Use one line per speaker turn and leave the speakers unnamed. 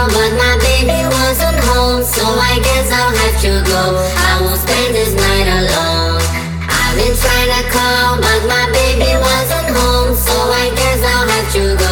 call, but my baby wasn't home, so I guess I'll have to go. I won't spend this night alone. I've been trying to call, but my baby wasn't home, so I guess I'll have to go.